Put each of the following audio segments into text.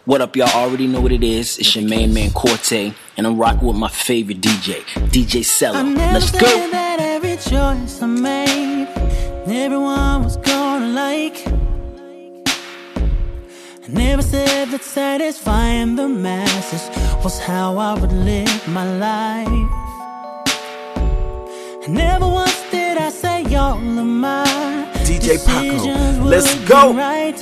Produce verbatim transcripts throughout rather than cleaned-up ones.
What up, y'all? Already know what it is. It's your main man, Corte, and I'm rocking with my favorite D J, D J Cello. Let's go. I never said that every choice I made, everyone was gonna like. I never said that satisfying the masses was how I would live my life. And never once did I say all of my D J Paco, let's would go. be right.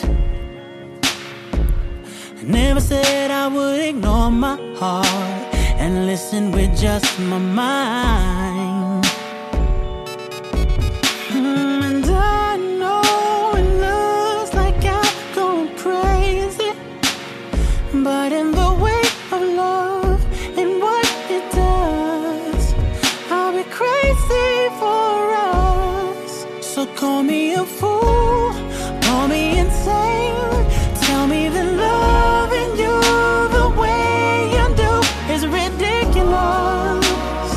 I never said I would ignore my heart and listen with just my mind. Mm, and I know it looks like I'm going crazy, but in the way of love and what it does, I'll be crazy for us. So call me a fool, call me insane, tell me that loving you the way you do is ridiculous.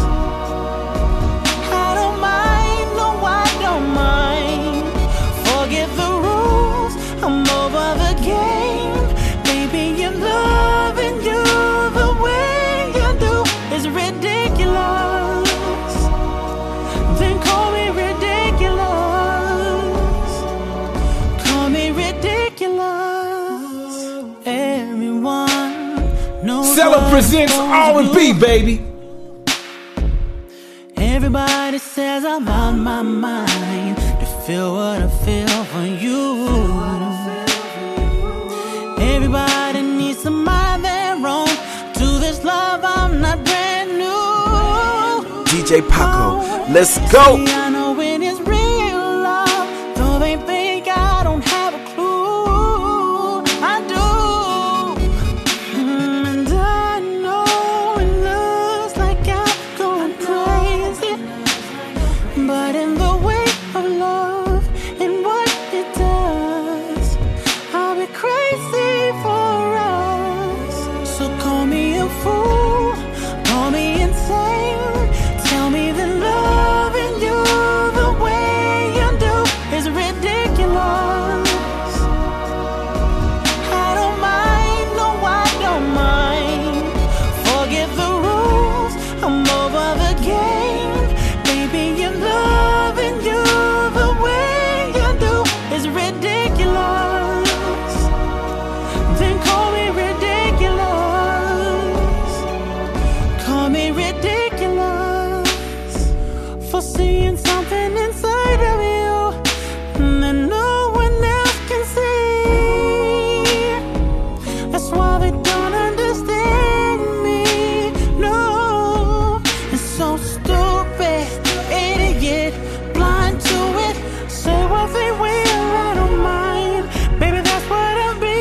I don't mind, no I don't mind. Forget the rules, I'm over the game. Baby, you're loving you the way you do is ridiculous. Then call me ridiculous. Call me ridiculous. Everyone knows Cello what presents I'm R and B, gonna do. baby. Everybody says I'm out my mind to feel what I feel for you. Everybody needs some of their own. To this love, I'm not brand new. D J Paco, let's go. See, I know it is real love, though they think I don't have a clue. I do. Mm, and I know it looks like I'm going crazy, but in the way of love and what it does, I'll be crazy for us. So call me a fool, call me insane, tell me that loving you the way you do is ridiculous. I don't mind, no I don't mind. Forget the rules, I'm over the game. Baby, you're loving you the way you do is ridiculous. Then call me ridiculous. Call me ridiculous for seeing something inside of you that no one else can see. That's why they don't understand me. No, it's so stupid, idiot, blind to it. Say what they will, I don't mind. Baby, that's what I'll be.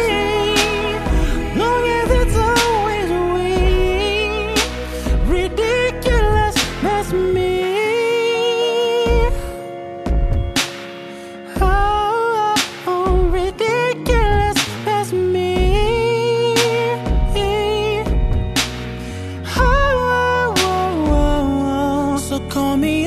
Long as it's always we. Ridiculous, that's me. Oh, oh, ridiculous, that's me. Oh, oh, oh, oh. So call me